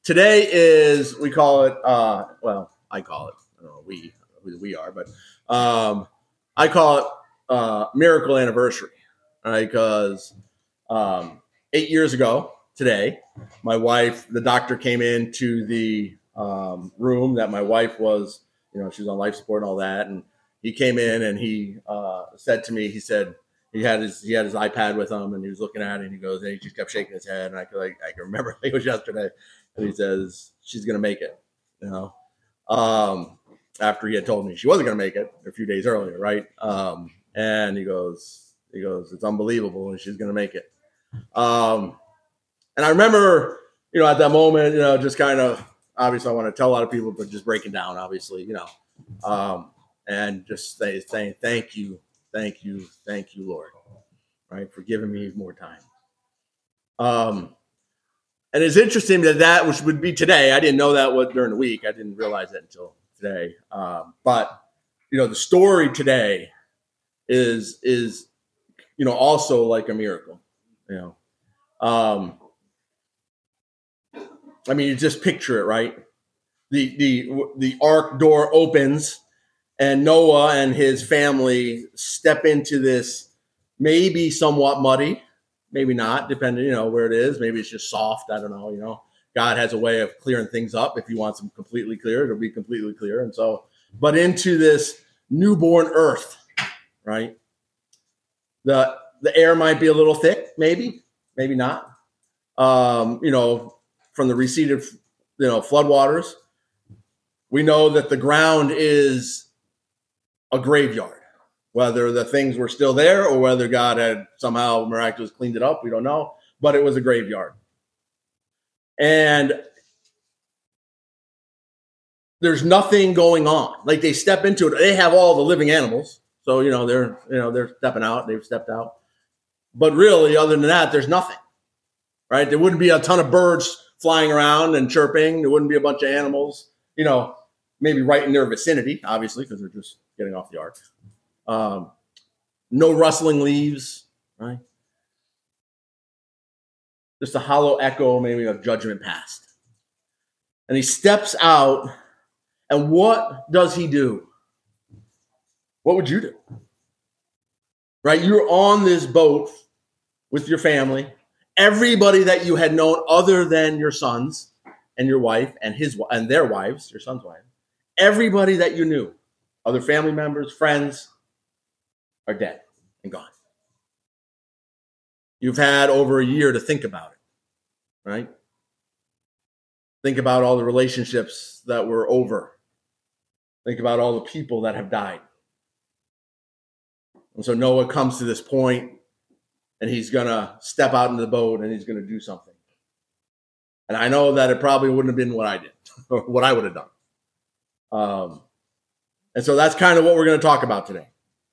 Today is, we call it, I call it, I don't know who we are, but I call it Miracle Anniversary, right? Because 8 years ago today, my wife, the doctor came into the room that my wife was, she was on life support and all that. And he came in and he said to me, he said, he had his iPad with him and he was looking at it and he goes, and he just kept shaking his head. And I can remember it was yesterday. And he says, she's going to make it, after he had told me she wasn't going to make it a few days earlier. Right. And he goes, it's unbelievable. And she's going to make it. And I remember, at that moment, just kind of, obviously I want to tell a lot of people, but just breaking down, obviously, and just saying, thank you, Lord, right, for giving me more time. And it's interesting that which would be today. I didn't know that during the week. I didn't realize that until today. But the story today is also like a miracle. You just picture it, right? The ark door opens, and Noah and his family step into this, maybe somewhat muddy. Maybe not, depending, where it is. Maybe it's just soft. I don't know. God has a way of clearing things up. If he wants them completely clear, it'll be completely clear. And so, but into this newborn earth, right? The air might be a little thick, maybe not. From the receded, floodwaters, we know that the ground is a graveyard. Whether the things were still there or whether God had somehow miraculously cleaned it up, we don't know. But it was a graveyard. And there's nothing going on. Like, they step into it. They have all the living animals. So, they're stepping out. They've stepped out. But really, other than that, there's nothing. Right? There wouldn't be a ton of birds flying around and chirping. There wouldn't be a bunch of animals, maybe right in their vicinity, obviously, because they're just getting off the ark. No rustling leaves, right? Just a hollow echo, maybe, of judgment past. And he steps out, and what does he do? What would you do? Right? You're on this boat with your family. Everybody that you had known other than your sons and your wife and their wives, your son's wife, everybody that you knew, other family members, friends, are dead and gone. You've had over a year to think about it, right? Think about all the relationships that were over. Think about all the people that have died. And so Noah comes to this point, and he's going to step out into the boat, and he's going to do something. And I know that it probably wouldn't have been what I did, or what I would have done. And so that's kind of what we're going to talk about today.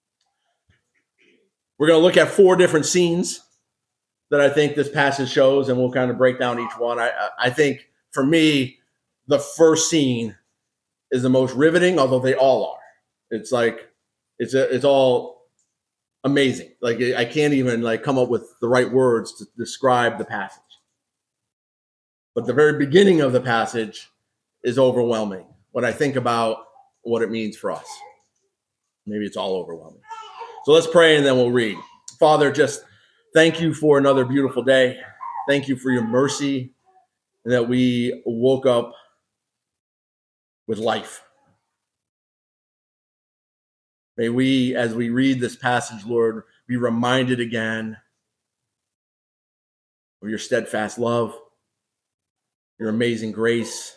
We're going to look at 4 different scenes that I think this passage shows, and we'll kind of break down each one. I think, for me, the first scene is the most riveting, although they all are. It's like, it's all amazing. Like, I can't even come up with the right words to describe the passage. But the very beginning of the passage is overwhelming when I think about what it means for us. Maybe it's all overwhelming. So let's pray, and then we'll read. Father, just thank you for another beautiful day. Thank you for your mercy, and that we woke up with life. May we, as we read this passage, Lord, be reminded again of your steadfast love, your amazing grace,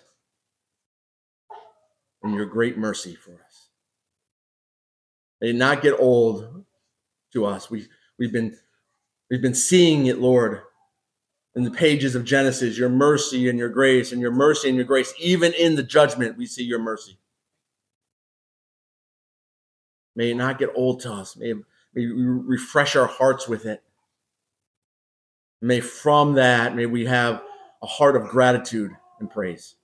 and your great mercy for us. May it not get old to us. We've been seeing it, Lord, in the pages of Genesis, your mercy and your grace, and your mercy and your grace. Even in the judgment, we see your mercy. May it not get old to us. May we refresh our hearts with it. May from that, may we have a heart of gratitude and praise.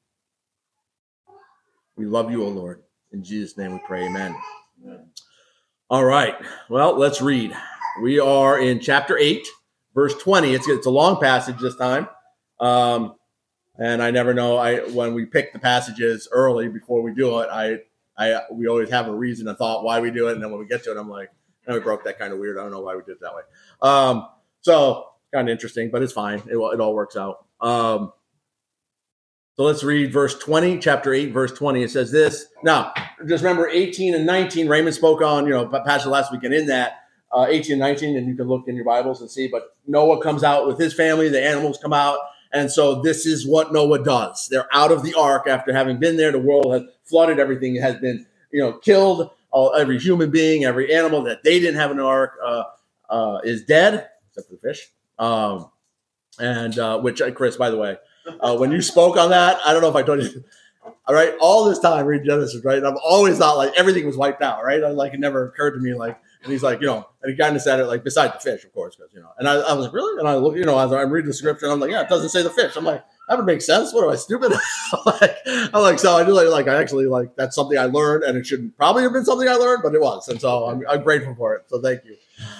We love you, O Lord. In Jesus' name we pray, amen. All right, well, let's read. We are in chapter 8, verse 20. It's a long passage this time. And I never know. When we pick the passages early before we do it, we always have a reason, a thought why we do it, and then when we get to it, I'm like, no, we broke that kind of weird. I don't know why we did it that way. So kind of interesting, but it's fine. It all works out. So let's read verse 20, chapter 8, verse 20. It says this. Now, just remember 18 and 19. Raymond spoke on, passage last week, and in that 18 and 19, and you can look in your Bibles and see. But Noah comes out with his family. The animals come out. And so this is what Noah does. They're out of the ark after having been there. The world has flooded. Everything has been, killed. Every human being, every animal that they didn't have an ark is dead, except for the fish. Which, Chris, by the way, when you spoke on that, I don't know if I told you. All right, all this time reading Genesis, right? And I've always thought like everything was wiped out, right? It never occurred to me like. And he's like, and he kind of said it like beside the fish, of course, because, and I was like, really? And I look, as I'm reading the scripture, and I'm like, yeah, it doesn't say the fish. I'm like, that would make sense. What am I, stupid? So I do like, I actually like, that's something I learned, and it shouldn't probably have been something I learned, but it was. And so I'm grateful for it. So thank you.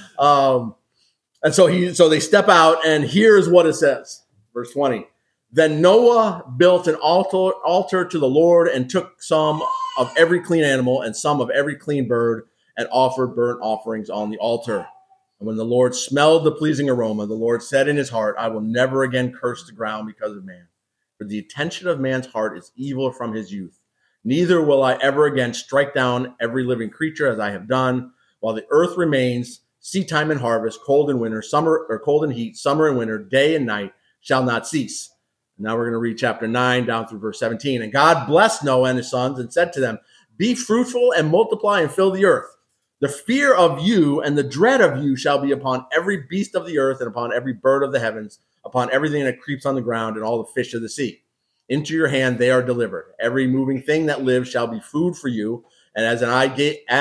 And so they step out, and here's what it says. Verse 20. Then Noah built an altar to the Lord and took some of every clean animal and some of every clean bird and offered burnt offerings on the altar. And when the Lord smelled the pleasing aroma, the Lord said in his heart, I will never again curse the ground because of man. For the intention of man's heart is evil from his youth. Neither will I ever again strike down every living creature as I have done. While the earth remains, seed time and harvest, cold and winter, summer or cold and heat, summer and winter, day and night shall not cease. And now we're going to read chapter 9 down through verse 17. And God blessed Noah and his sons and said to them, be fruitful and multiply and fill the earth. The fear of you and the dread of you shall be upon every beast of the earth and upon every bird of the heavens, upon everything that creeps on the ground and all the fish of the sea. Into your hand they are delivered. Every moving thing that lives shall be food for you. And as I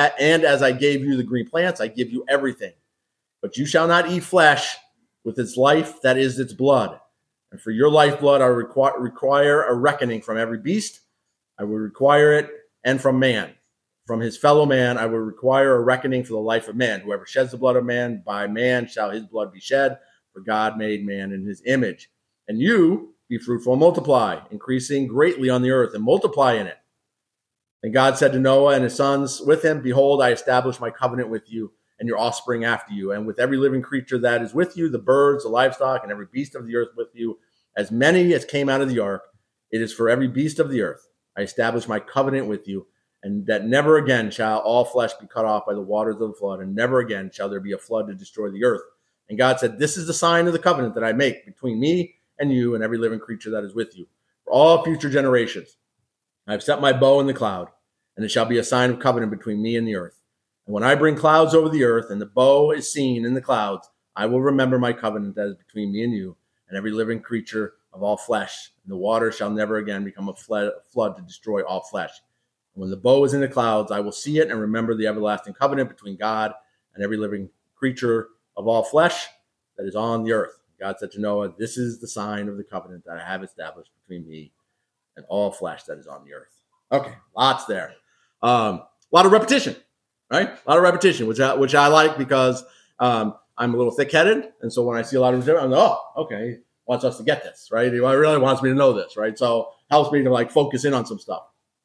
gave you the green plants, I give you everything. But you shall not eat flesh with its life, that is its blood. And for your lifeblood I require a reckoning from every beast. I will require it, and from man. From his fellow man, I will require a reckoning for the life of man. Whoever sheds the blood of man, by man shall his blood be shed. For God made man in his image. And you be fruitful and multiply, increasing greatly on the earth, and multiply in it. And God said to Noah and his sons with him, behold, I establish my covenant with you and your offspring after you, and with every living creature that is with you, the birds, the livestock, and every beast of the earth with you, as many as came out of the ark. It is for every beast of the earth. I establish my covenant with you, and that never again shall all flesh be cut off by the waters of the flood, and never again shall there be a flood to destroy the earth. And God said, this is the sign of the covenant that I make between me and you and every living creature that is with you for all future generations. I have set my bow in the cloud, and it shall be a sign of covenant between me and the earth. And when I bring clouds over the earth, and the bow is seen in the clouds, I will remember my covenant that is between me and you and every living creature of all flesh. And the water shall never again become a flood to destroy all flesh. When the bow is in the clouds, I will see it and remember the everlasting covenant between God and every living creature of all flesh that is on the earth. God said to Noah, this is the sign of the covenant that I have established between me and all flesh that is on the earth. Okay, lots there. A lot of repetition, right? A lot of repetition, which I like because I'm a little thick-headed. And so when I see a lot of repetition, I'm like, oh, okay, he wants us to get this, right? He really wants me to know this, right? So helps me to like focus in on some stuff.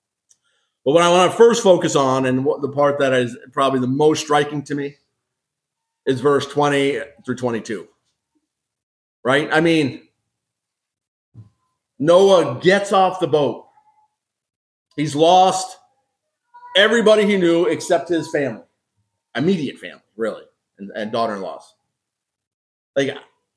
But what I want to first focus on, and the part that is probably the most striking to me, is verse 20 through 22. Right? I mean, Noah gets off the boat. He's lost everybody he knew except his family, immediate family, really, and daughter-in-laws. Like,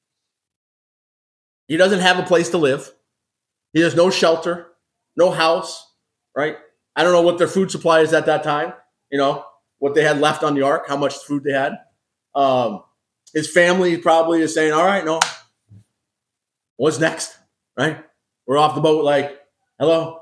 he doesn't have a place to live. He has no shelter, no house, right? I don't know what their food supply is at that time, what they had left on the ark, how much food they had. His family probably is saying, all right, no, what's next, right? We're off the boat like, hello,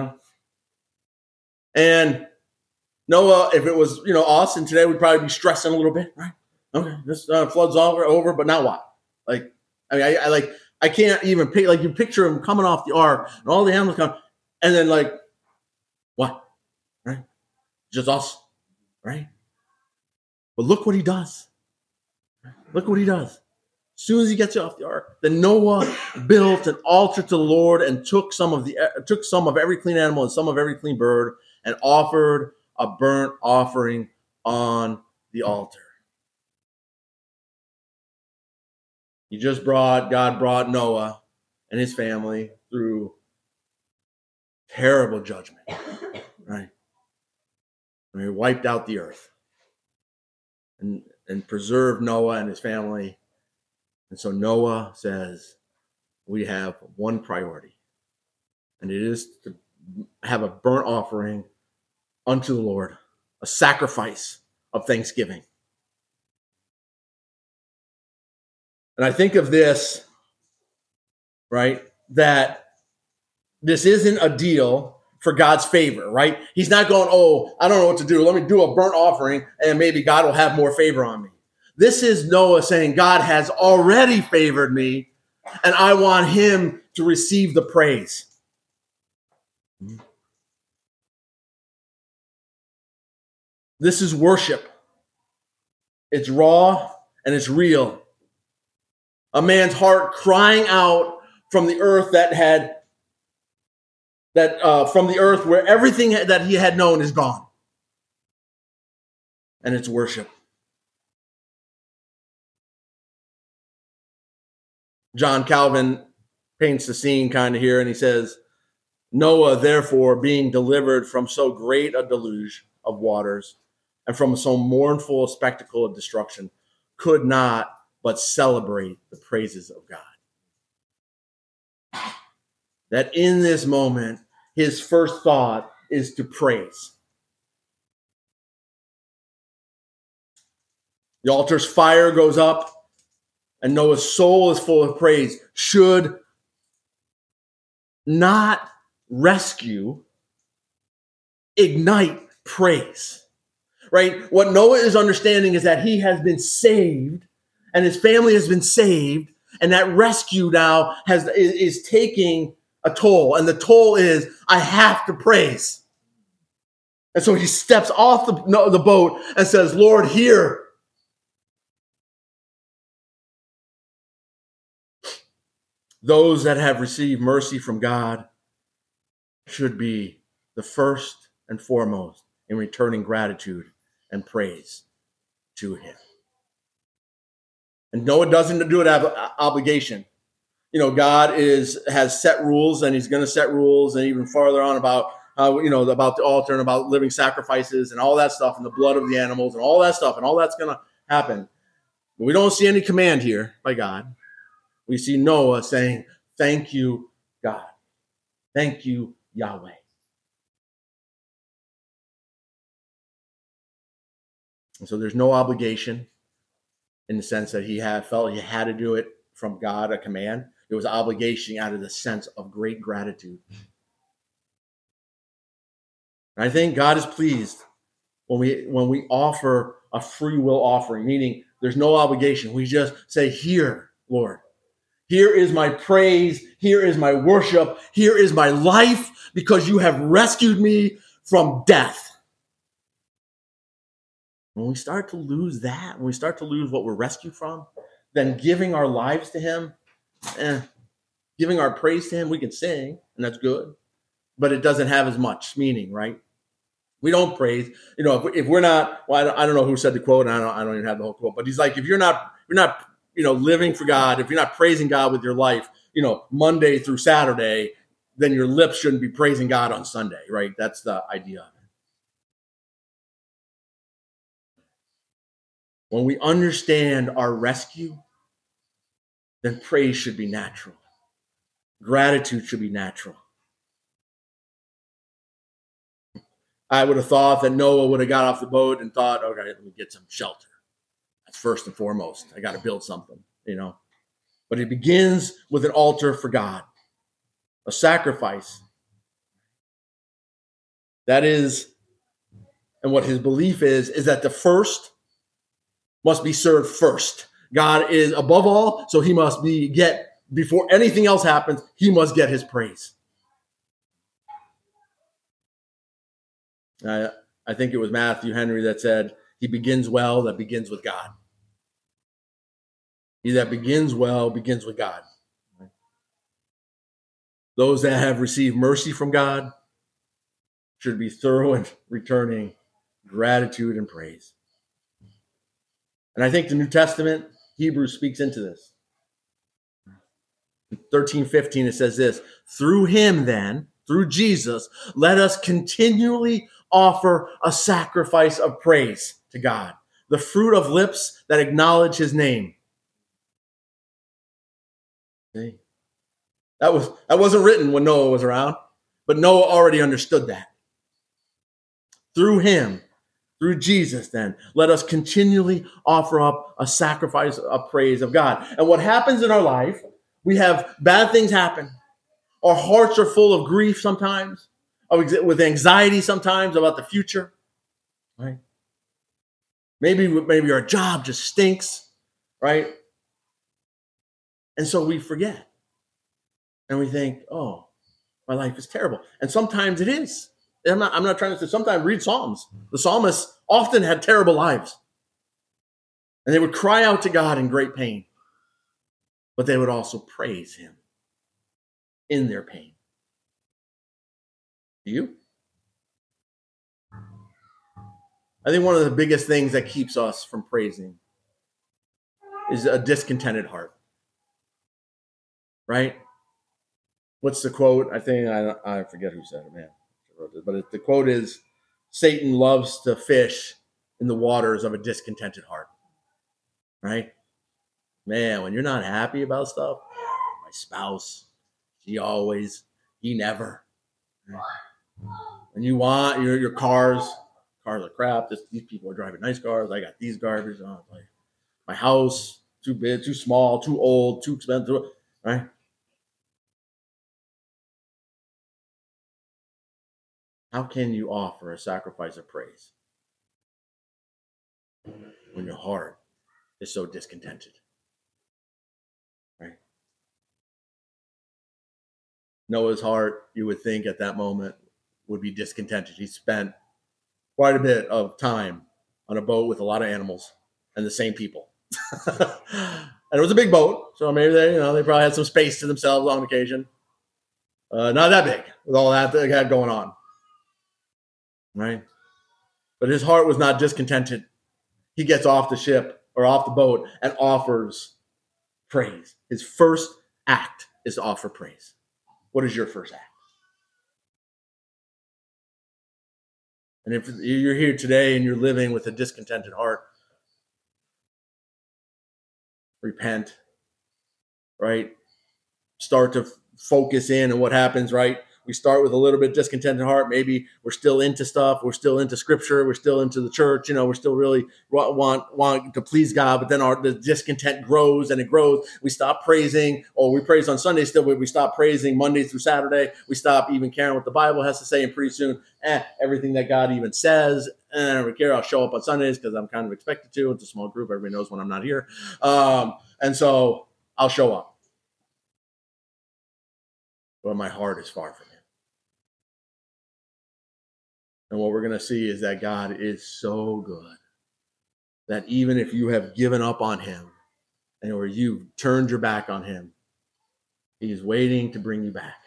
And Noah, if it was, us, and today we'd probably be stressing a little bit, right? Okay, this flood's over, but now what? Like, I mean, I can't even pick, like you picture him coming off the ark and all the animals come, and then like, what? Right? Just us, right? But look what he does. Look what he does. As soon as he gets off the ark, then Noah built an altar to the Lord and took some of every clean animal and some of every clean bird and offered a burnt offering on the altar. God brought Noah and his family through terrible judgment, right? And he wiped out the earth and preserved Noah and his family. And so Noah says, we have one priority, and it is to have a burnt offering unto the Lord, a sacrifice of thanksgiving. And I think of this, right, that this isn't a deal for God's favor, right? He's not going, oh, I don't know what to do. Let me do a burnt offering and maybe God will have more favor on me. This is Noah saying, God has already favored me and I want him to receive the praise. This is worship. It's raw and it's real. A man's heart crying out from the earth from the earth where everything that he had known is gone. And it's worship. John Calvin paints the scene kind of here, and he says, Noah, therefore, being delivered from so great a deluge of waters and from so mournful a spectacle of destruction, could not but celebrate the praises of God. That in this moment, his first thought is to praise. The altar's fire goes up, and Noah's soul is full of praise. Should not rescue, ignite praise. Right? What Noah is understanding is that he has been saved, and his family has been saved, and that rescue now is taking a toll, and the toll is, I have to praise. And so he steps off the boat and says, Lord, hear. Those that have received mercy from God should be the first and foremost in returning gratitude and praise to him. And Noah doesn't do it out of obligation. You know, God has set rules, and he's going to set rules, and even farther on about about the altar and about living sacrifices and all that stuff, and the blood of the animals and all that stuff, and all that's going to happen. But we don't see any command here by God. We see Noah saying, thank you, God. Thank you, Yahweh. And so there's no obligation in the sense that he felt he had to do it from God, a command. It was obligation out of the sense of great gratitude. And I think God is pleased when we offer a free will offering, meaning there's no obligation. We just say, here, Lord. Here is my praise. Here is my worship. Here is my life because you have rescued me from death. When we start to lose that, when we start to lose what we're rescued from, then giving our lives to him, giving our praise to him, we can sing, and that's good, but it doesn't have as much meaning, right? We don't praise, if we're not, well, I don't know who said the quote, and I don't even have the whole quote, but he's like, if you're not living for God, if you're not praising God with your life, Monday through Saturday, then your lips shouldn't be praising God on Sunday, right? That's the idea of it. When we understand our rescue, then praise should be natural. Gratitude should be natural. I would have thought that Noah would have got off the boat and thought, okay, let me get some shelter. That's first and foremost. I got to build something, But it begins with an altar for God, a sacrifice. That is, and what his belief is that the first must be served first. God is above all, so he must before anything else happens, he must get his praise. I think it was Matthew Henry that said, he begins well, that begins with God. He that begins well begins with God. Those that have received mercy from God should be thorough in returning gratitude and praise. And I think the New Testament, Hebrews, speaks into this. In 13:15, it says this: through him then, through Jesus, let us continually offer a sacrifice of praise to God, the fruit of lips that acknowledge his name. See? That wasn't written when Noah was around, but Noah already understood that. Through him, through Jesus, then, let us continually offer up a sacrifice of praise of God. And what happens in our life, we have bad things happen. Our hearts are full of grief sometimes, with anxiety sometimes about the future, right? Maybe our job just stinks, right? And so we forget. And we think, oh, my life is terrible. And sometimes it is. I'm not trying to say, sometimes read Psalms. The psalmists often had terrible lives. And they would cry out to God in great pain. But they would also praise him in their pain. Do you? I think one of the biggest things that keeps us from praising is a discontented heart. Right? What's the quote? I think I forget who said it, man. But the quote is, Satan loves to fish in the waters of a discontented heart. Right? Man, when you're not happy about stuff, my spouse, he never. And you want your cars are crap. These people are driving nice cars. I got these garbage on. Like, my house, too big, too small, too old, too expensive. Right? How can you offer a sacrifice of praise when your heart is so discontented? Right? Noah's heart, you would think at that moment, would be discontented. He spent quite a bit of time on a boat with a lot of animals and the same people. And it was a big boat, so maybe they probably had some space to themselves on occasion. Not that big with all that they had going on. Right? But his heart was not discontented. He gets off the ship or off the boat and offers praise. His first act is to offer praise. What is your first act? And if you're here today and you're living with a discontented heart, repent, right? Start to focus in on what happens, right? We start with a little bit discontented heart. Maybe we're still into stuff. We're still into scripture. We're still into the church. We're still really want to please God. But then the discontent grows and it grows. We stop praising, or we praise on Sunday still, but we stop praising Monday through Saturday. We stop even caring what the Bible has to say. And pretty soon, everything that God even says, I don't care. I'll show up on Sundays because I'm kind of expected to. It's a small group. Everybody knows when I'm not here. And so I'll show up. But my heart is far from him. And what we're going to see is that God is so good that even if you have given up on him or you've turned your back on him, he is waiting to bring you back.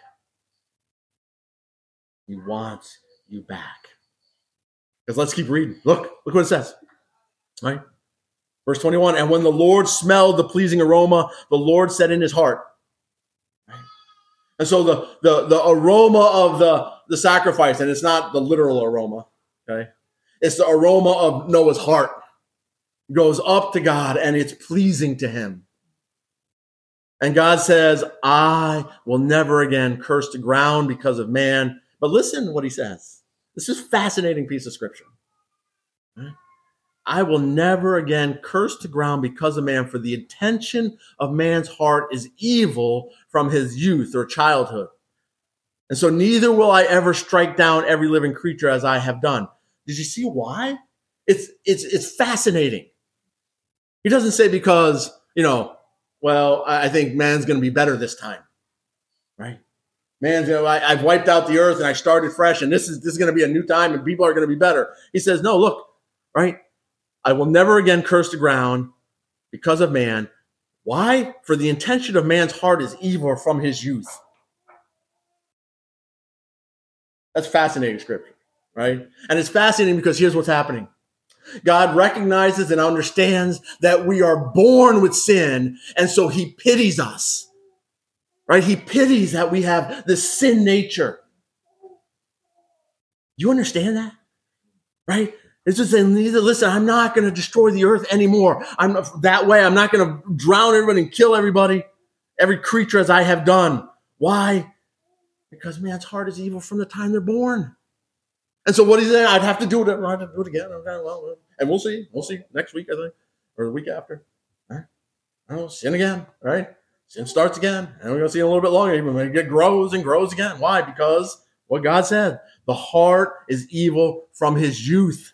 He wants you back. Because let's keep reading. Look what it says. Right? Verse 21, and when the Lord smelled the pleasing aroma, the Lord said in his heart. Right? And so the aroma of the sacrifice, and it's not the literal aroma, okay? It's the aroma of Noah's heart. It goes up to God and it's pleasing to him. And God says, I will never again curse the ground because of man. But listen to what he says. This is a fascinating piece of scripture. Right? I will never again curse the ground because of man, for the intention of man's heart is evil from his youth or childhood. And so neither will I ever strike down every living creature as I have done. Did you see why? It's fascinating. He doesn't say because, I think man's going to be better this time, right? I've wiped out the earth and I started fresh, and this is going to be a new time and people are going to be better. He says, no, look, right? I will never again curse the ground because of man, Why? For the intention of man's heart is evil from his youth. That's fascinating scripture, right? And it's fascinating because here's what's happening. God recognizes and understands that we are born with sin, and so he pities us, right? He pities that we have this sin nature. You understand that, right? It's just saying, listen, I'm not going to destroy the earth anymore. I'm that way. I'm not going to drown everybody and kill everybody, every creature as I have done. Why? Because man's heart is evil from the time they're born. And so what he's saying, I'd have to do it. I have to do it again. Okay, well, and we'll see. We'll see next week, I think, or the week after. All right? Sin again, right? Sin starts again, and we're going to see it a little bit longer. Even when it grows and grows again. Why? Because what God said, the heart is evil from his youth.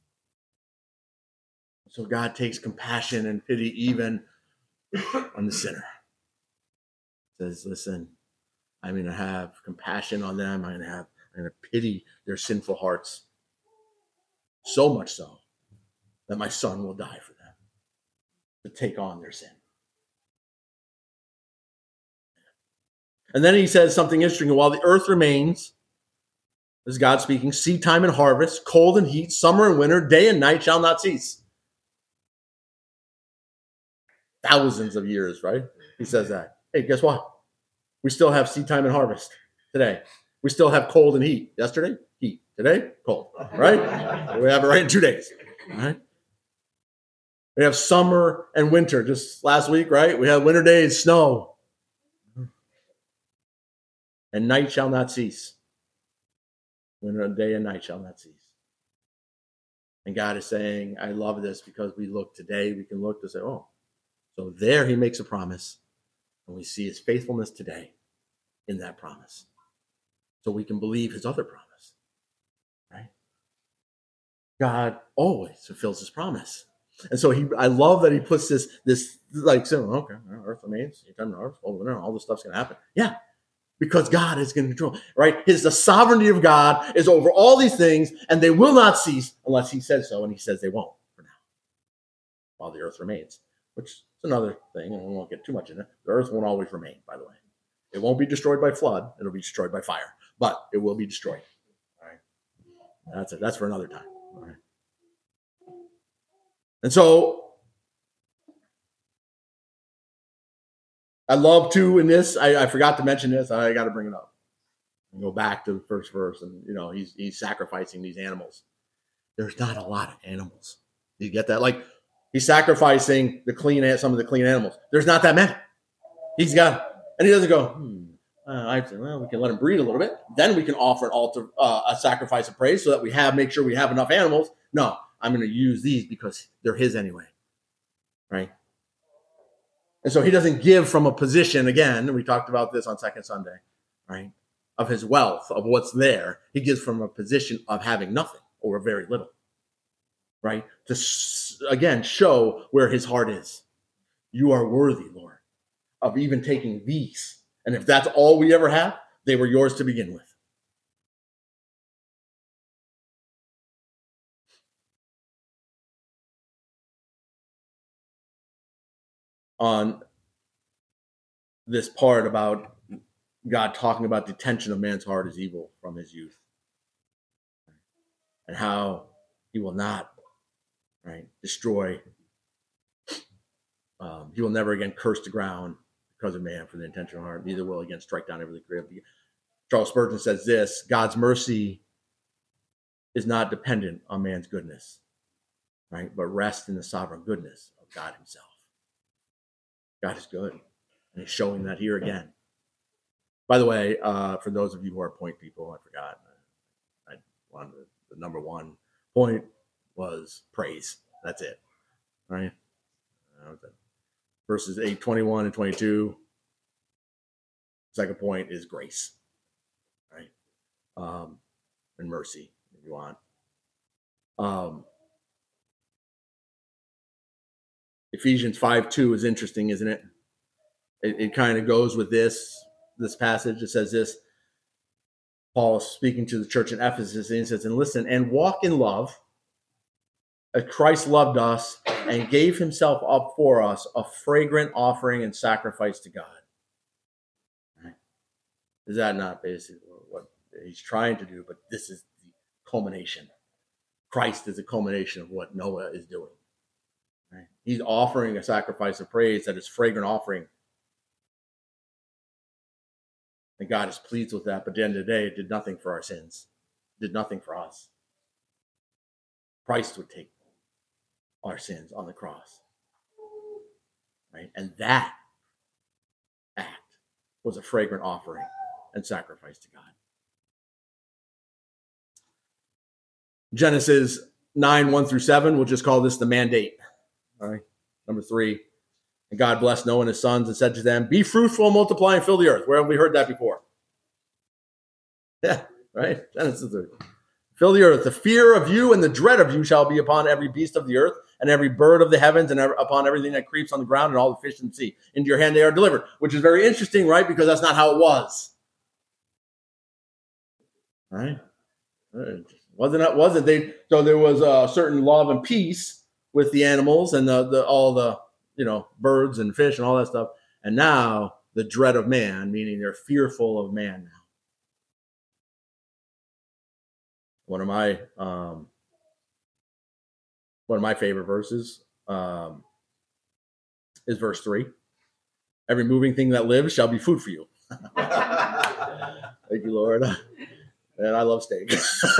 So God takes compassion and pity even on the sinner. Says, listen, I'm going to have compassion on them. I'm going to pity their sinful hearts. So much so that my son will die for them to take on their sin. And then he says something interesting. While the earth remains, this is God speaking, seed time and harvest, cold and heat, summer and winter, day and night shall not cease. Thousands of years, right? He says that. Hey, guess what? We still have seed time and harvest today. We still have cold and heat. Yesterday, heat. Today, cold. Right? We have it right in 2 days. All right? We have summer and winter. Just last week, right? We had winter days, snow. And night shall not cease. Winter, day and night shall not cease. And God is saying, I love this because we look today, we can look to say, oh, so there he makes a promise. And we see his faithfulness today in that promise. So we can believe his other promise. Right? God always fulfills his promise. And so I love that he puts this like, so, okay, earth remains, all this stuff's going to happen. Yeah, because God is going to control, right? The sovereignty of God is over all these things, and they will not cease unless he says so, and he says they won't for now, while the earth remains, which is another thing, and we won't get too much in it. The earth won't always remain, by the way. It won't be destroyed by flood. It'll be destroyed by fire, but it will be destroyed. All right, that's it. That's for another time. All right. And so I love to, in this, I forgot to mention this. I got to bring it up. And go back to the first verse, and he's sacrificing these animals. There's not a lot of animals. Do you get that? Like he's sacrificing some of the clean animals. There's not that many. He's got, and he doesn't go. We can let him breed a little bit. Then we can offer an altar, a sacrifice of praise, so that make sure we have enough animals. No, I'm going to use these because they're his anyway, right? And so he doesn't give from a position, again, we talked about this on Second Sunday, right, of his wealth, of what's there. He gives from a position of having nothing or very little, right? To, again, show where his heart is. You are worthy, Lord, of even taking these. And if that's all we ever have, they were yours to begin with. On this part about God talking about the intention of man's heart is evil from his youth, and how he will not, right, destroy. He will never again curse the ground because of man for the intentional heart. Neither will again strike down every creature. Charles Spurgeon says this: God's mercy is not dependent on man's goodness, right, but rests in the sovereign goodness of God himself. God is good, and he's showing that here again. By the way, for those of you who are point people, I forgot. The number one point was praise. That's it, right? Verses 8, 21 and 22. Second point is grace, right? And mercy, if you want. Ephesians 5:2 is interesting, isn't it? It kind of goes with this passage. It says this. Paul is speaking to the church in Ephesus, and he says, and listen, and walk in love as Christ loved us and gave himself up for us, a fragrant offering and sacrifice to God. Right? Is that not basically what he's trying to do? But this is the culmination. Christ is the culmination of what Noah is doing. Right? He's offering a sacrifice of praise that is fragrant offering. And God is pleased with that. But at the end of the day, it did nothing for our sins. It did nothing for us. Christ would take our sins on the cross. Right? And that act was a fragrant offering and sacrifice to God. Genesis 9, 1-7, we'll just call this the mandate. All right. Number 3. And God blessed Noah and his sons and said to them, be fruitful and multiply and fill the earth. Where have we heard that before? Yeah, right? Genesis 3. Fill the earth. The fear of you and the dread of you shall be upon every beast of the earth and every bird of the heavens and upon everything that creeps on the ground and all the fish in the sea. Into your hand they are delivered, which is very interesting, right? Because that's not how it was. Right? Wasn't they? So there was a certain love and peace with the animals and all the birds and fish and all that stuff. And now the dread of man, meaning they're fearful of man now. One of my favorite verses is verse 3. Every moving thing that lives shall be food for you. Thank you, Lord. And I love steak.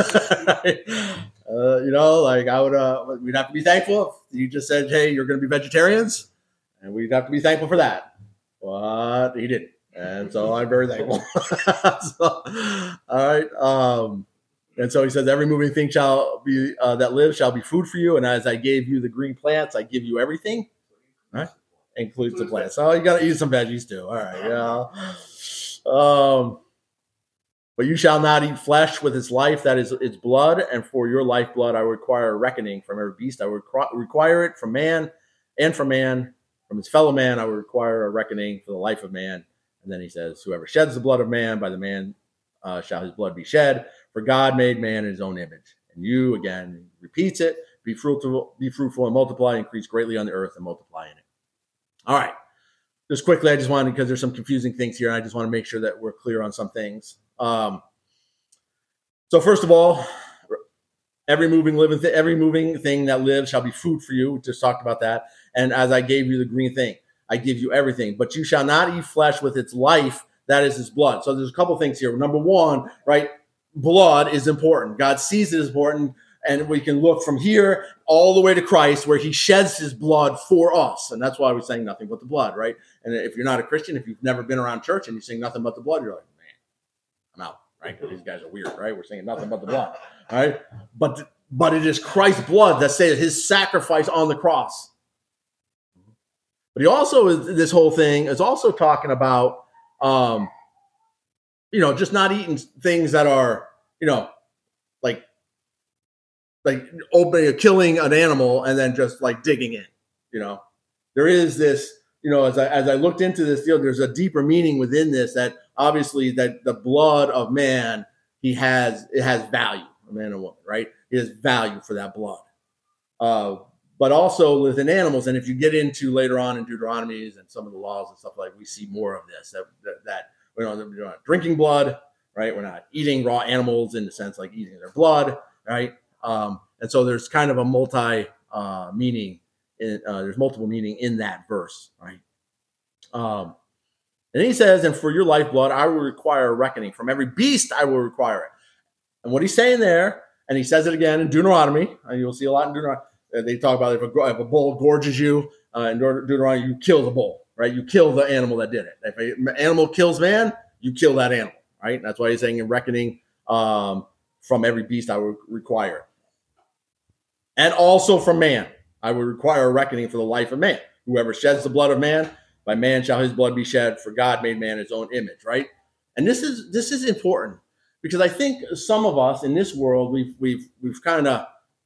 We'd have to be thankful if you just said, hey, you're going to be vegetarians. And we'd have to be thankful for that. But he didn't. And so I'm very thankful. All right. And so he says, every moving thing shall be that lives shall be food for you. And as I gave you the green plants, I give you everything. Right? Includes the plants. So you got to eat some veggies too. All right. Yeah. But you shall not eat flesh with its life, that is its blood. And for your lifeblood, I require a reckoning from every beast. I would require it from man, and from his fellow man, I would require a reckoning for the life of man. And then he says, whoever sheds the blood of man, by the man shall his blood be shed. For God made man in his own image. And you, again, repeats it, be fruitful and multiply, increase greatly on the earth and multiply in it. All right. Just quickly, I just wanted, because there's some confusing things here, and I just want to make sure that we're clear on some things. So first of all, every moving thing that lives shall be food for you. We just talked about that. And as I gave you the green thing, I give you everything. But you shall not eat flesh with its life, that is his blood. So there's a couple things here. Number one, right? Blood is important. God sees it as important. And we can look from here all the way to Christ, where he sheds his blood for us. And that's why we're saying nothing but the blood, right? And if you're not a Christian, if you've never been around church and you sing nothing but the blood, you're like, man, I'm out, right? Because these guys are weird, right? We're saying nothing but the blood, all right? But it is Christ's blood that says his sacrifice on the cross. But he also, this whole thing is also talking about, just not eating things that are, like killing an animal and then just like digging in. There is this, as I looked into this deal, there's a deeper meaning within this, that obviously that the blood of man, it has value, a man and woman, right? It has value for that blood. But also within animals, and if you get into later on in Deuteronomies and some of the laws and stuff, like, we see more of this, that we're not drinking blood, right? We're not eating raw animals in the sense like eating their blood, right? And so there's kind of a meaning. There's multiple meaning in that verse, right? And he says, and for your lifeblood, I will require a reckoning. From every beast, I will require it. And what he's saying there, and he says it again in Deuteronomy, and you'll see a lot in Deuteronomy, they talk about if a bull gorges you, in Deuteronomy, you kill the bull, right? You kill the animal that did it. If an animal kills man, you kill that animal, right? And that's why he's saying in reckoning, from every beast, I will require it. And also from man, I will require a reckoning for the life of man. Whoever sheds the blood of man, by man shall his blood be shed, for God made man in his own image, right? And this is important, because I think some of us in this world, we've kind of,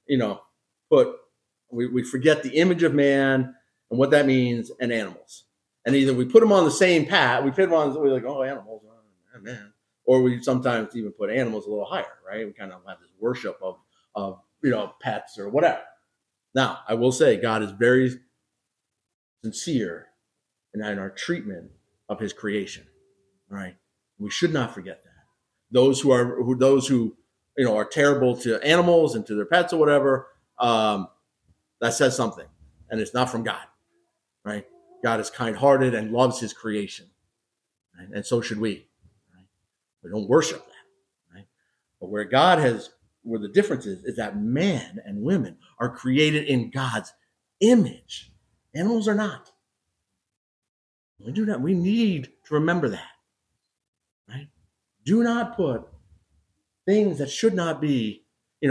we forget the image of man and what that means, and animals. And either we put them on the same path, we're like, oh, animals, oh, man. Or we sometimes even put animals a little higher, right? We kind of have this worship of pets or whatever. Now, I will say God is very sincere in our treatment of his creation. Right? We should not forget that. Those who are terrible to animals and to their pets or whatever, that says something. And it's not from God. Right? God is kind-hearted and loves his creation. Right? And so should we. Right? We don't worship that. Right? But where the difference is that man and women are created in God's image. Animals are not. We do not. We need to remember that. Right? Do not put things that should not be,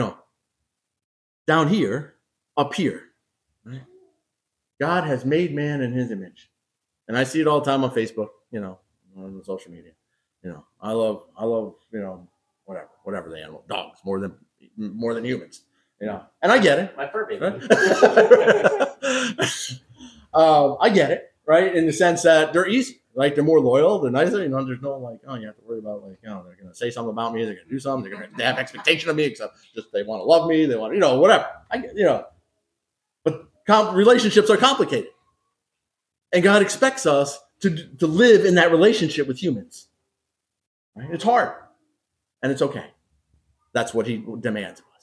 down here, up here. Right? God has made man in his image. And I see it all the time on Facebook, on the social media. I love, whatever the animal, dogs more than humans, and I get it. My fur baby. Right? I get it, right? In the sense that they're easy, right? They're more loyal, they're nicer, there's no you have to worry about they're going to say something about me, they're going to do something, they have expectation of me, except just they want to love me, they want, whatever. But relationships are complicated. And God expects us to live in that relationship with humans. Right? It's hard. And it's okay. That's what he demands of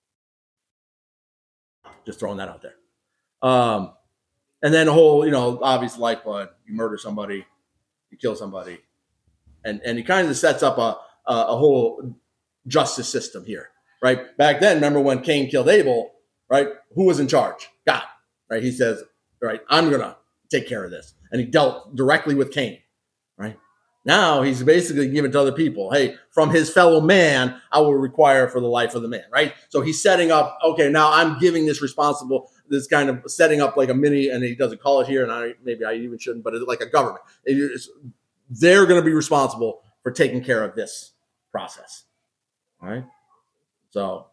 us. Just throwing that out there. And then the whole, obvious lifeblood. You murder somebody, you kill somebody. And he kind of sets up a whole justice system here. Right? Back then, remember when Cain killed Abel, right? Who was in charge? God. Right? He says, right, I'm going to take care of this. And he dealt directly with Cain, right? Now he's basically giving to other people, hey, from his fellow man, I will require for the life of the man, right? So he's setting up, okay, now I'm giving this kind of setting up like a mini, and he doesn't call it here, and maybe I even shouldn't, but it's like a government. They're going to be responsible for taking care of this process, all right? So,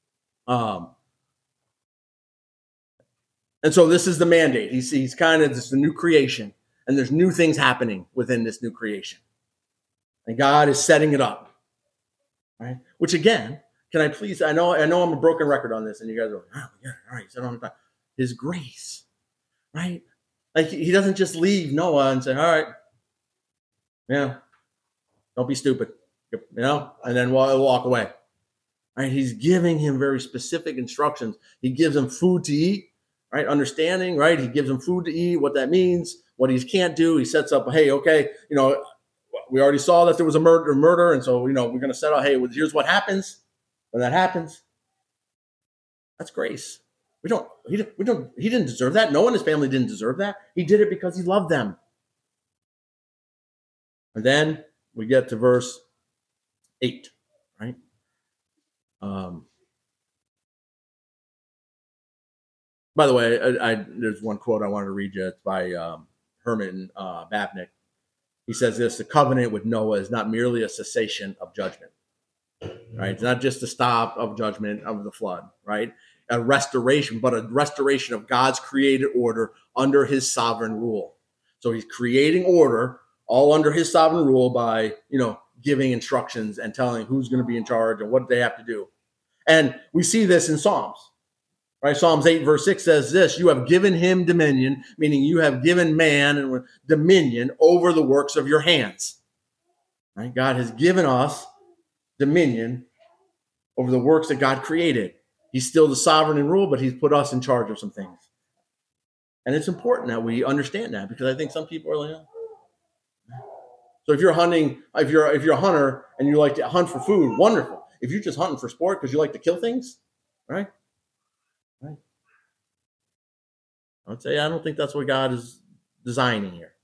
and so this is the mandate. He's kind of this the new creation, and there's new things happening within this new creation. And God is setting it up. Right? Which again, can I please, I know I'm a broken record on this, and you guys are like, oh yeah, all right, set on time. His grace, right? Like he doesn't just leave Noah and say, all right, yeah, don't be stupid, and then walk away. Right? He's giving him very specific instructions. He gives him food to eat. Right, understanding, right? He gives him food to eat, what that means, what he can't do. He sets up, hey, okay, we already saw that there was a murder, and so we're going to set up, hey, here's what happens when that happens. That's grace. He didn't deserve that. Noah and his family didn't deserve that. He did it because he loved them. And then we get to verse 8, right? By the way, there's one quote I wanted to read you. It's by Herman Bavinck. He says this: the covenant with Noah is not merely a cessation of judgment. Right? It's not just a stop of judgment of the flood, right? A restoration, but a restoration of God's created order under his sovereign rule. So he's creating order all under his sovereign rule by, giving instructions and telling who's going to be in charge and what they have to do. And we see this in Psalms. Right, Psalms 8 verse 6 says this: you have given him dominion, meaning you have given man dominion over the works of your hands. Right? God has given us dominion over the works that God created. He's still the sovereign and rule, but he's put us in charge of some things. And it's important that we understand that, because I think some people are like, oh. So if you're hunting, if you're a hunter and you like to hunt for food, wonderful. If you're just hunting for sport because you like to kill things, right? I would say I don't think that's what God is designing here.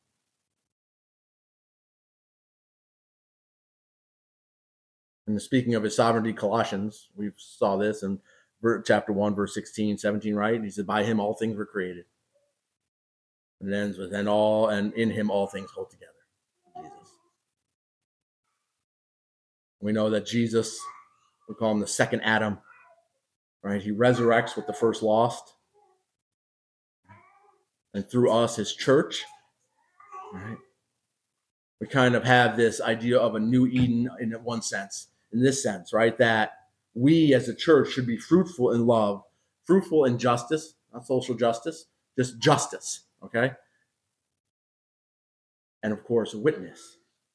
And speaking of his sovereignty, Colossians, we saw this in chapter 1, verse 16, 17, right? He said, by him all things were created. And it ends with, and in him all things hold together. Jesus. We know that Jesus, we call him the second Adam, right? He resurrects what the first lost. And through us, his church, right? We kind of have this idea of a new Eden in this sense, right? That we as a church should be fruitful in love, fruitful in justice, not social justice, just justice, okay? And of course, a witness.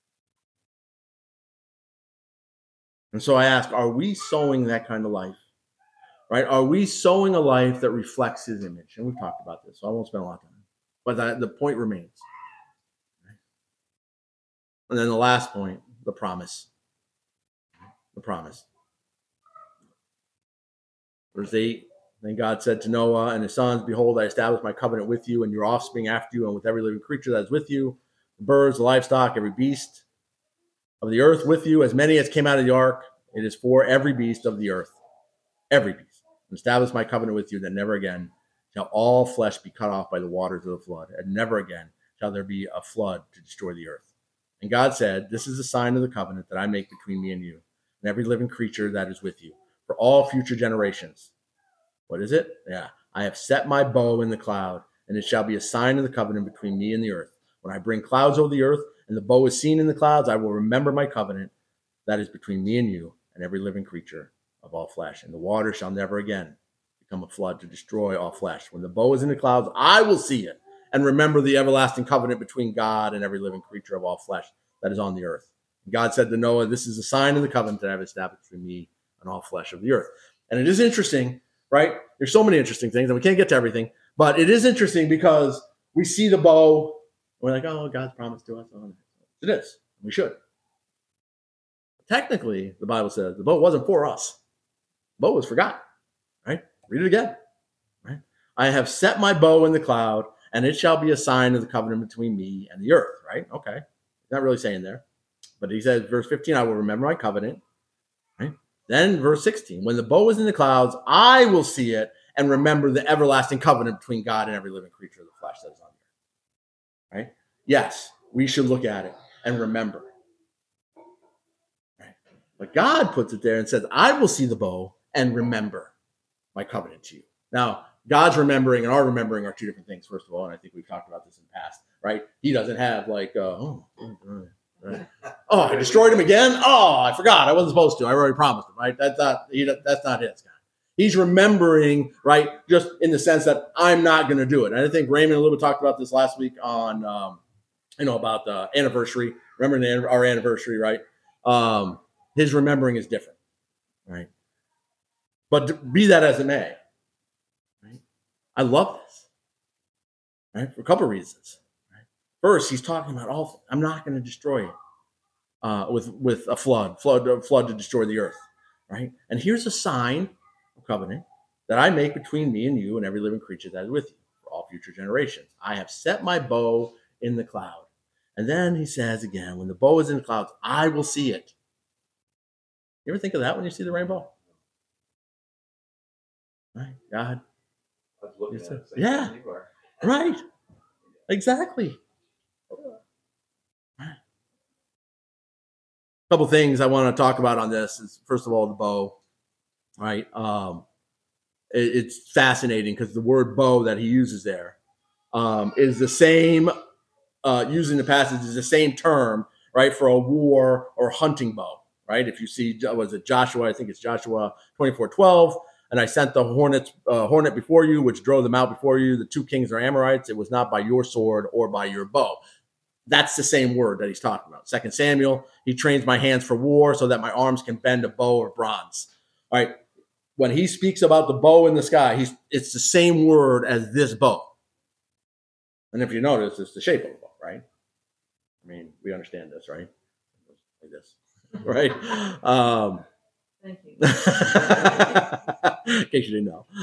And so I ask, are we sowing that kind of life? Right? Are we sowing a life that reflects his image? And we've talked about this, so I won't spend a lot of time. But the point remains. And then the last point, the promise. The promise. Verse 8, then God said to Noah and his sons, behold, I establish my covenant with you and your offspring after you and with every living creature that is with you, the birds, the livestock, every beast of the earth with you, as many as came out of the ark. It is for every beast of the earth, every beast. And establish my covenant with you that never again shall all flesh be cut off by the waters of the flood, and never again shall there be a flood to destroy the earth. And God said, this is a sign of the covenant that I make between me and you, and every living creature that is with you, for all future generations. What is it? Yeah. I have set my bow in the cloud, and it shall be a sign of the covenant between me and the earth. When I bring clouds over the earth, and the bow is seen in the clouds, I will remember my covenant that is between me and you, and every living creature of all flesh. And the water shall never again become a flood to destroy all flesh. When the bow is in the clouds, I will see it and remember the everlasting covenant between God and every living creature of all flesh that is on the earth. And God said to Noah, this is a sign of the covenant that I have established between me and all flesh of the earth. And it is interesting, right? There's so many interesting things, and we can't get to everything, but it is interesting because we see the bow, and we're like, oh, God's promised to us. It is. We should. Technically, the Bible says the bow wasn't for us. The bow was for God, right? Read it again, right? I have set my bow in the cloud, and it shall be a sign of the covenant between me and the earth, right? Okay. Not really saying there. But he says, verse 15, I will remember my covenant, right? Then verse 16, when the bow is in the clouds, I will see it and remember the everlasting covenant between God and every living creature of the flesh that is on the earth, right? Yes, we should look at it and remember. Right? But God puts it there and says, I will see the bow and remember my covenant to you. Now, God's remembering and our remembering are two different things, first of all, and I think we've talked about this in the past, right? He doesn't have like, right. Oh, I destroyed him again? Oh, I forgot. I wasn't supposed to. I already promised him, right? That's not his guy. He's remembering, right, just in the sense that I'm not going to do it. And I think Raymond a little bit talked about this last week on, about the anniversary. Remember our anniversary, right? His remembering is different, right? But be that as it may, right? I love this, right? For a couple of reasons. Right? First, he's talking about I'm not going to destroy it with a flood to destroy the earth, right? And here's a sign of covenant that I make between me and you and every living creature that is with you for all future generations. I have set my bow in the cloud. And then he says again, when the bow is in the clouds, I will see it. You ever think of that when you see the rainbow? Right, God. Yeah, right. Exactly. Right. A couple things I want to talk about on this is, first of all, the bow. Right. It's fascinating because the word bow that he uses there is the same, using the passage is the same term, right, for a war or hunting bow. Right. If you see, was it Joshua? I think it's Joshua 24:12. And I sent the hornet before you, which drove them out before you. The two kings are Amorites. It was not by your sword or by your bow. That's the same word that he's talking about. 2 Samuel, he trains my hands for war so that my arms can bend a bow of bronze. All right. When he speaks about the bow in the sky, it's the same word as this bow. And if you notice, it's the shape of a bow, right? I mean, we understand this, right? Like this, right? Thank you. In case you didn't know.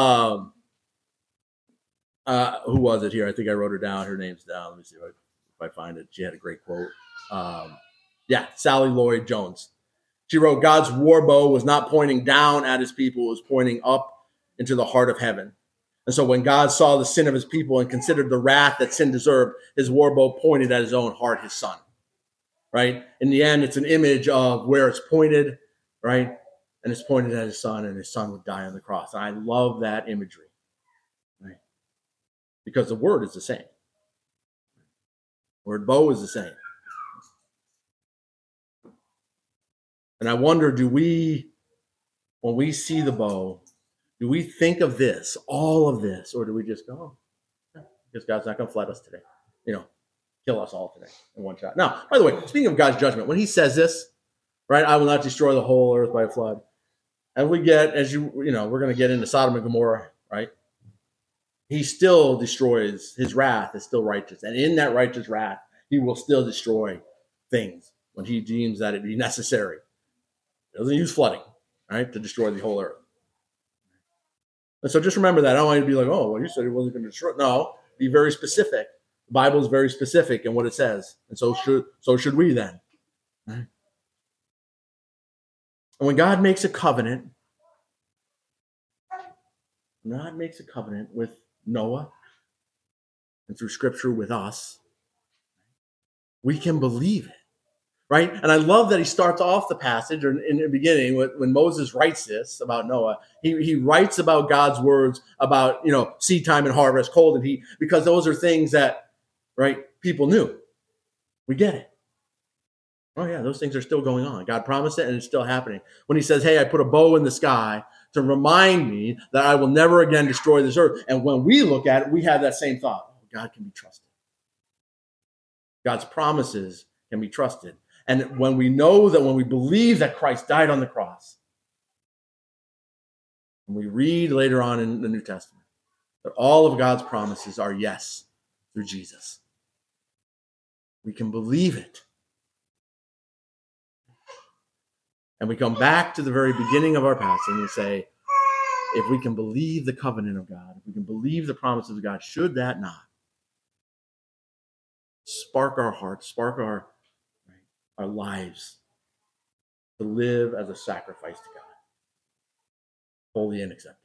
Who was it here? I think I wrote her down. Her name's down. Let me see if I find it. She had a great quote. Sally Lloyd Jones. She wrote, God's war bow was not pointing down at his people. It was pointing up into the heart of heaven. And so when God saw the sin of his people and considered the wrath that sin deserved, his war bow pointed at his own heart, his son. Right? In the end, it's an image of where it's pointed, right? And it's pointed at his son, and his son would die on the cross. And I love that imagery, right? Because the word is the same. The word bow is the same. And I wonder, when we see the bow, Do we think of this, all of this, or do we just go, because God's not going to flood us today, kill us all today in one shot? Now, by the way, speaking of God's judgment, when he says this, right, I will not destroy the whole earth by a flood. And we get, we're going to get into Sodom and Gomorrah, right? He still destroys, his wrath is still righteous. And in that righteous wrath, he will still destroy things when he deems that it be necessary. He doesn't use flooding, right, to destroy the whole earth. And so just remember that. I don't want you to be like, oh, well, you said he wasn't going to destroy. No, be very specific. The Bible is very specific in what it says. And so should we then. Right? And when God makes a covenant with Noah, and through Scripture with us, we can believe it, right? And I love that he starts off the passage in the beginning when Moses writes this about Noah. He writes about God's words about, seed time and harvest, cold and heat, because those are things that, right, people knew. We get it. Oh, yeah, those things are still going on. God promised it, and it's still happening. When he says, hey, I put a bow in the sky to remind me that I will never again destroy this earth. And when we look at it, we have that same thought. Oh, God can be trusted. God's promises can be trusted. And when we believe that Christ died on the cross, and we read later on in the New Testament that all of God's promises are yes through Jesus, we can believe it. And we come back to the very beginning of our passage and we say, if we can believe the covenant of God, if we can believe the promises of God, should that not spark our hearts, spark our lives to live as a sacrifice to God, holy and acceptable?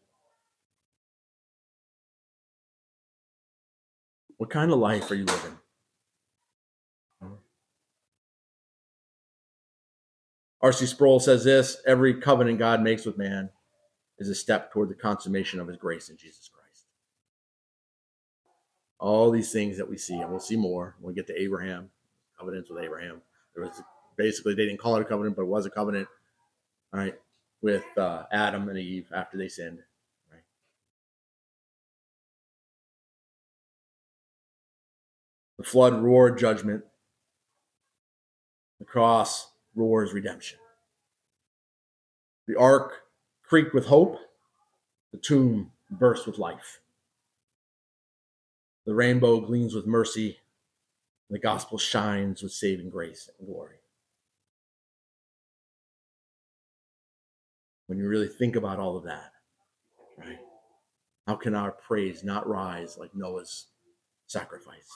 What kind of life are you living? R.C. Sproul says this: every covenant God makes with man is a step toward the consummation of his grace in Jesus Christ. All these things that we see, and we'll see more when we get to Abraham, covenants with Abraham. There was basically, they didn't call it a covenant, but it was a covenant, all right, with Adam and Eve after they sinned. Right? The flood roared judgment. The cross roars redemption. The ark creaked with hope. The tomb burst with life. The rainbow gleams with mercy. The gospel shines with saving grace and glory. When you really think about all of that, right? How can our praise not rise like Noah's sacrifice?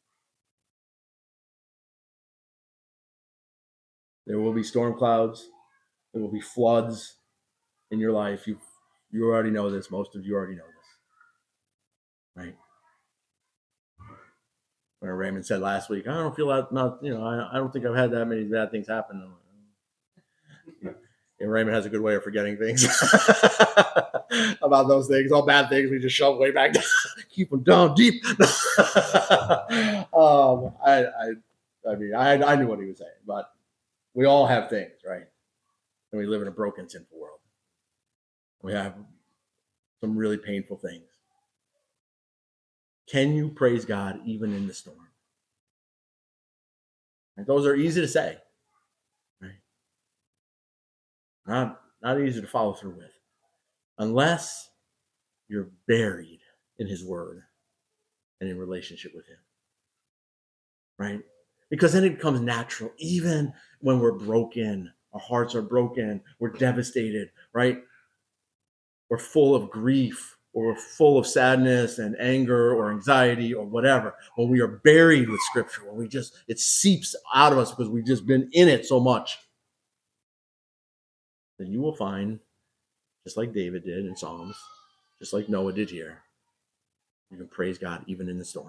There will be storm clouds. There will be floods in your life. You already know this. Most of you already know this, right? When Raymond said last week, I don't feel that. I don't think I've had that many bad things happen. And Raymond has a good way of forgetting things about those things. All bad things we just shove way back down, keep them down deep. I knew what he was saying, but we all have things, right? And we live in a broken, sinful world. We have some really painful things. Can you praise God even in the storm? And those are easy to say, right? Not easy to follow through with, unless you're buried in his word and in relationship with him, right? Because then it becomes natural, even when we're broken, our hearts are broken, we're devastated, right? We're full of grief, or we're full of sadness and anger or anxiety or whatever. When we are buried with Scripture, when it seeps out of us because we've just been in it so much, then you will find, just like David did in Psalms, just like Noah did here, you can praise God even in the storm.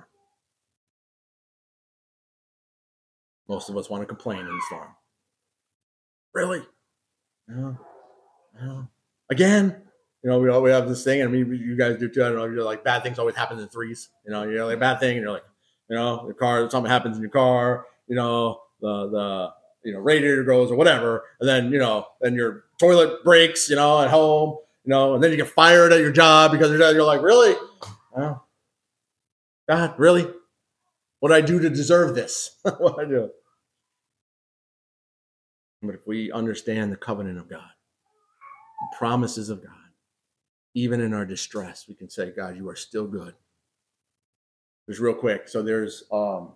Most of us want to complain in the storm. Really? No. Again? We have this thing, and maybe you guys do too. I don't know. You're like, bad things always happen in threes. You're like, bad thing, and you're like, your car, something happens in your car, the radiator goes or whatever, and then, then your toilet breaks, at home, And then you get fired at your job because you're like, really? Oh, God, really? What did I do to deserve this? What did I do? But if we understand the covenant of God, the promises of God, even in our distress, we can say, God, you are still good. Just real quick. So there's, and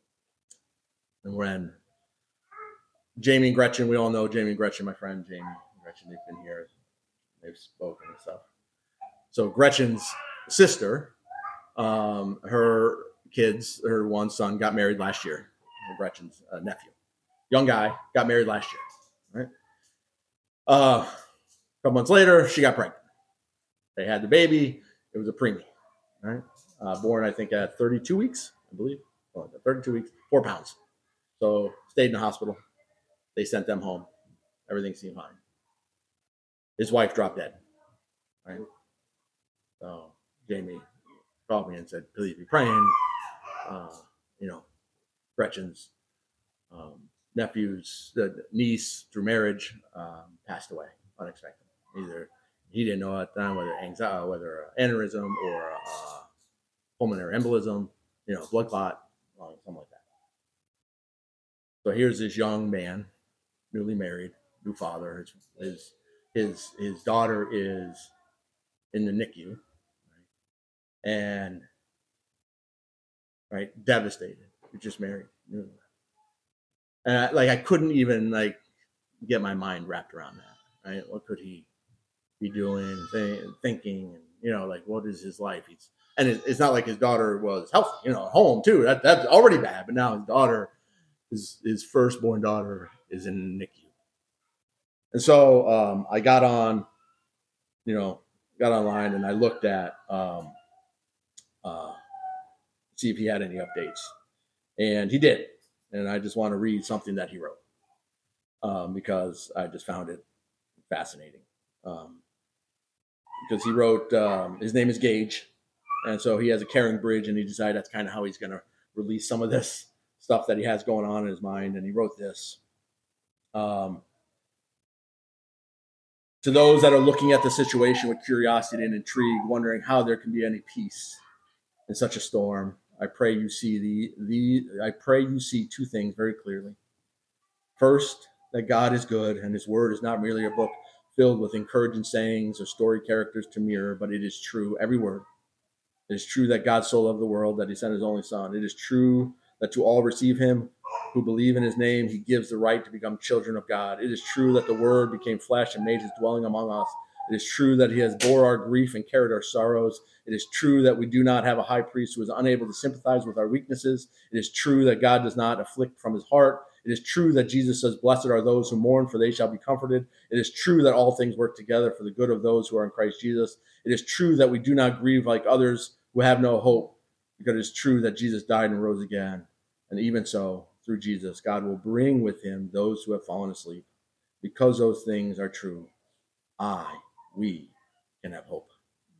when Jamie and Gretchen, we all know Jamie and Gretchen, my friend Jamie and Gretchen, they've been here. They've spoken and stuff. So Gretchen's sister, her kids, her one son got married last year. Gretchen's nephew, young guy, got married last year. Right. A couple months later, she got pregnant. They had the baby. It was a preemie. Right. Born, I think, at 32 weeks, I believe. 32 weeks, 4 pounds. So stayed in the hospital. They sent them home. Everything seemed fine. His wife dropped dead. Right. So Jamie called me and said, please be praying. Gretchen's nephew's niece through marriage passed away unexpectedly. Either he didn't know at the time whether anxiety, whether aneurysm or pulmonary embolism, blood clot, something like that. So here's this young man, newly married, new father. His daughter is in the NICU, right? And devastated. He just married. And I couldn't even get my mind wrapped around that. Right? What could he be doing, thinking? What is his life? It's not like his daughter was healthy, home too. That's already bad. But now his daughter, his firstborn daughter, is in NICU. And so I got online and I looked at see if he had any updates, and he did. And I just want to read something that he wrote because I just found it fascinating. Because he wrote, his name is Gage, and so he has a caring bridge, and he decided that's kind of how he's going to release some of this stuff that he has going on in his mind. And he wrote this. To those that are looking at the situation with curiosity and intrigue, wondering how there can be any peace in such a storm, I pray you see I pray you see two things very clearly. First, that God is good, and his word is not merely a book filled with encouraging sayings or story characters to mirror, but it is true, every word. It is true that God so loved the world that he sent his only son. It is true that to all receive him who believe in his name, he gives the right to become children of God. It is true that the word became flesh and made his dwelling among us. It is true that he has bore our grief and carried our sorrows. It is true that we do not have a high priest who is unable to sympathize with our weaknesses. It is true that God does not afflict from his heart. It is true that Jesus says, blessed are those who mourn, for they shall be comforted. It is true that all things work together for the good of those who are in Christ Jesus. It is true that we do not grieve like others who have no hope, because it is true that Jesus died and rose again. And even so, through Jesus, God will bring with him those who have fallen asleep. Because those things are true, we can have hope.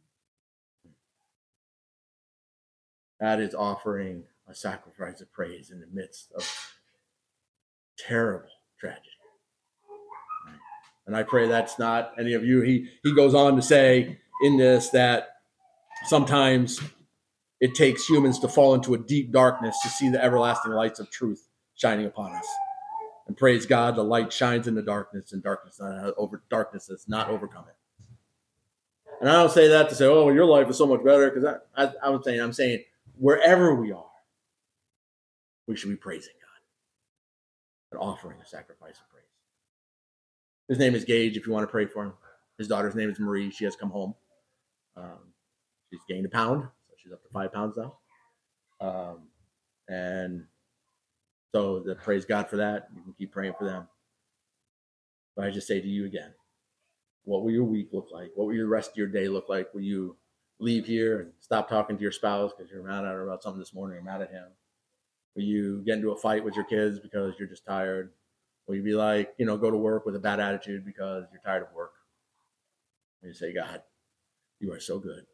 That is offering a sacrifice of praise in the midst of terrible tragedy. And I pray that's not any of you. He goes on to say in this that sometimes it takes humans to fall into a deep darkness to see the everlasting lights of truth shining upon us. And praise God, the light shines in the darkness, and darkness does not overcome it. And I don't say that to say, oh, your life is so much better, because I'm saying wherever we are, we should be praising God and offering a sacrifice of praise. His name is Gage, if you want to pray for him. His daughter's name is Marie. She has come home. She's gained 1 pound, so she's up to 5 pounds now. And so praise God for that. You can keep praying for them. But I just say to you again, what will your week look like? What will your rest of your day look like? Will you leave here and stop talking to your spouse because you're mad at her about something this morning, or mad at him? Will you get into a fight with your kids because you're just tired? Will you be like, go to work with a bad attitude because you're tired of work? And you say, God, you are so good.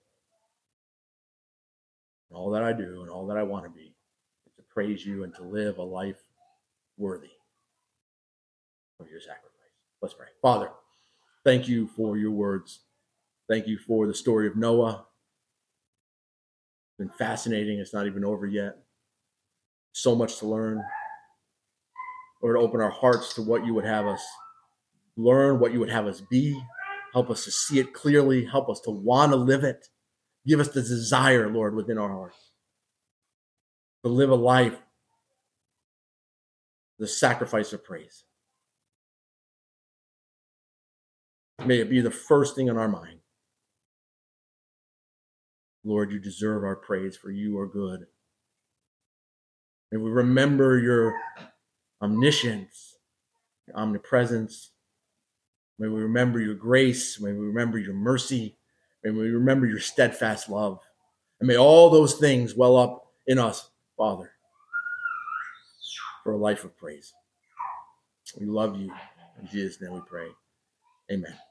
And all that I do and all that I want to be is to praise you and to live a life worthy of your sacrifice. Let's pray. Father, thank you for your words. Thank you for the story of Noah. It's been fascinating. It's not even over yet. So much to learn. Lord, open our hearts to what you would have us learn, what you would have us be. Help us to see it clearly. Help us to want to live it. Give us the desire, Lord, within our hearts to live a life, the sacrifice of praise. May it be the first thing on our mind. Lord, you deserve our praise, for you are good. May we remember your omniscience, your omnipresence. May we remember your grace. May we remember your mercy. May we remember your steadfast love. And may all those things well up in us, Father, for a life of praise. We love you. In Jesus' name we pray. Amen.